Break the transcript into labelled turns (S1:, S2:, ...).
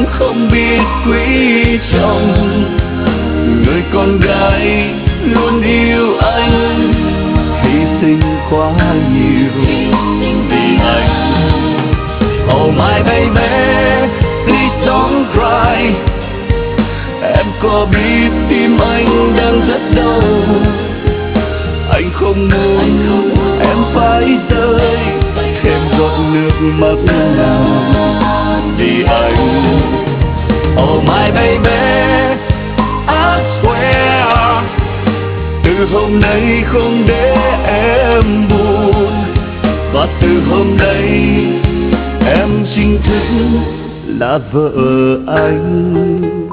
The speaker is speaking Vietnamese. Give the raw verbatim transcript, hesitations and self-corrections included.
S1: không biết quý trọng người con gái luôn yêu anh, hy sinh quá nhiều vì anh. Oh my baby, please don't cry. Em có biết tim anh đang rất đau. Anh không muốn em phải rơi thêm giọt nước mắt nào vì anh. Oh my baby, I swear từ hôm nay không để em buồn, và từ hôm nay em chính thức là vợ anh.